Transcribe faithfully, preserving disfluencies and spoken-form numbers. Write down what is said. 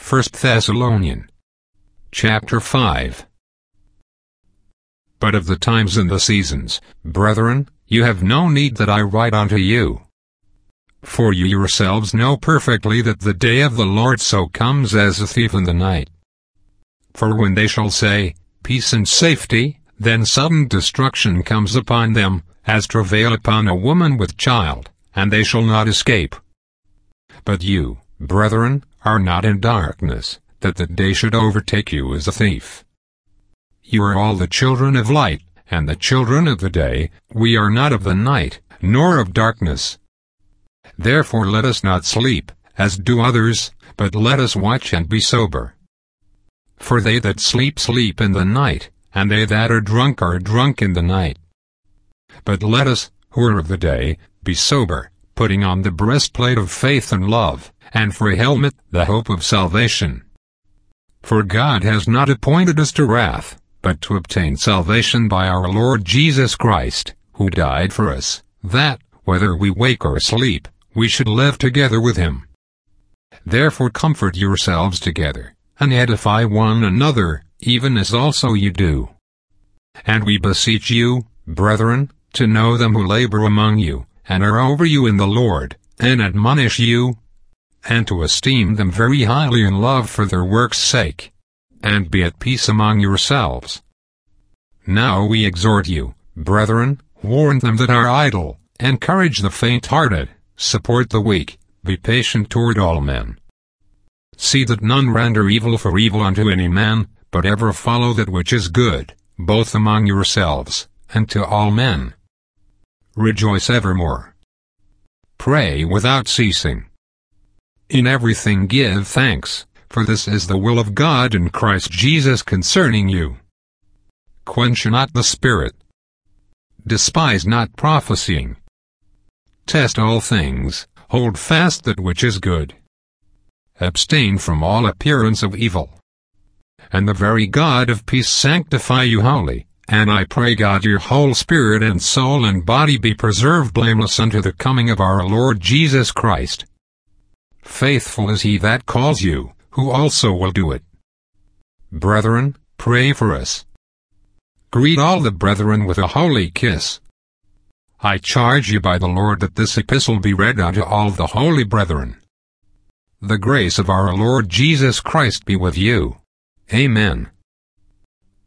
First Thessalonians chapter five. But of the times and the seasons, brethren, you have no need that I write unto you. For you yourselves know perfectly that the day of the Lord so comes as a thief in the night. For when they shall say, Peace and safety, then sudden destruction comes upon them, as travail upon a woman with child, and they shall not escape. But you, brethren, are not in darkness, that the day should overtake you as a thief. You are all the children of light, and the children of the day. We are not of the night, nor of darkness. Therefore let us not sleep, as do others, but let us watch and be sober. For they that sleep sleep in the night, and they that are drunk are drunk in the night. But let us, who are of the day, be sober, putting on the breastplate of faith and love, and for a helmet the hope of salvation. For God has not appointed us to wrath, but to obtain salvation by our Lord Jesus Christ, who died for us, that, whether we wake or sleep, we should live together with him. Therefore comfort yourselves together, and edify one another, even as also you do. And we beseech you, brethren, to know them who labor among you, and are over you in the Lord, and admonish you, and to esteem them very highly in love for their work's sake, and be at peace among yourselves. Now we exhort you, brethren, warn them that are idle, encourage the faint-hearted, support the weak, be patient toward all men. See that none render evil for evil unto any man, but ever follow that which is good, both among yourselves, and to all men. Rejoice evermore. Pray without ceasing. In everything give thanks, for this is the will of God in Christ Jesus concerning you. Quench not the spirit. Despise not prophesying. Test all things, hold fast that which is good. Abstain from all appearance of evil. And the very God of peace sanctify you wholly, and I pray God your whole spirit and soul and body be preserved blameless unto the coming of our Lord Jesus Christ. Faithful is he that calls you, who also will do it. Brethren, pray for us. Greet all the brethren with a holy kiss. I charge you by the Lord that this epistle be read unto all the holy brethren. The grace of our Lord Jesus Christ be with you. Amen.